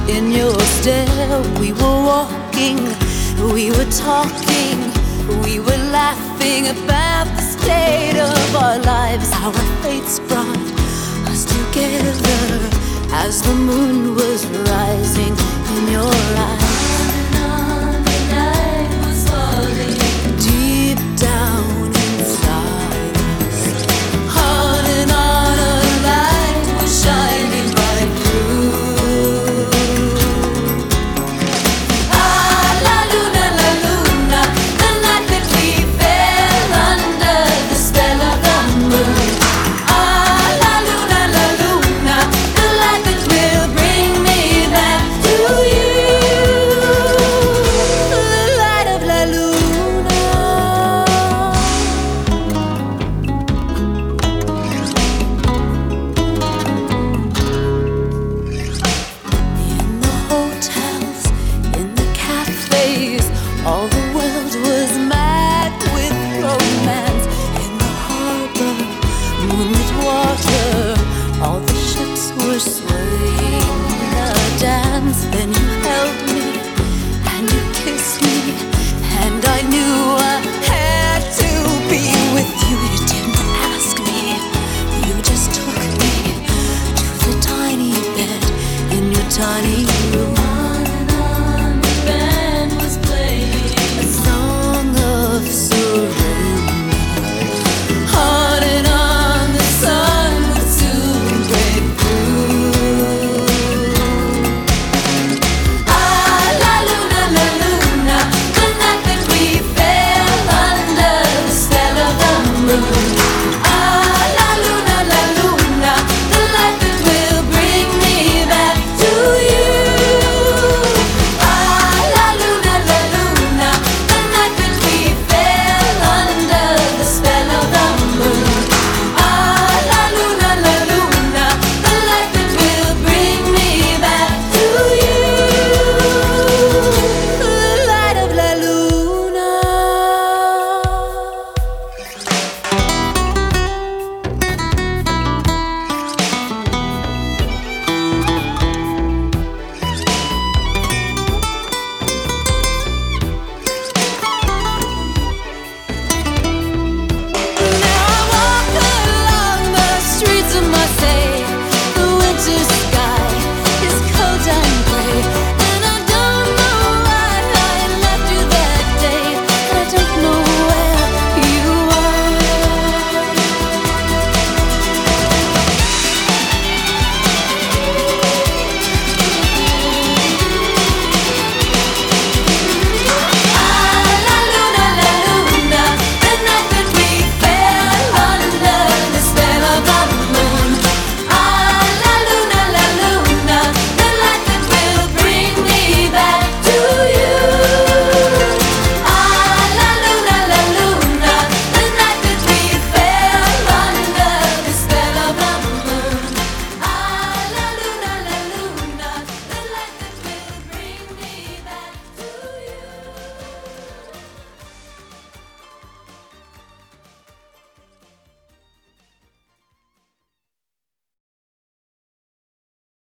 in your stare. We were walking, we were talking, we were laughing about the state of our lives. Our fates brought us together as the moon was rising in your eyes. On the night was falling deep down inside us. On and on a light was shining right through. Ah, la luna, the night that we fell under the spell of the moon. Ah, la luna, the light that will bring me back to you. The light of la luna. In the hotels, in the cafes, all the world was mad with romance. In the harbor, moonlit water, all the ships were swaying in a dance. Then you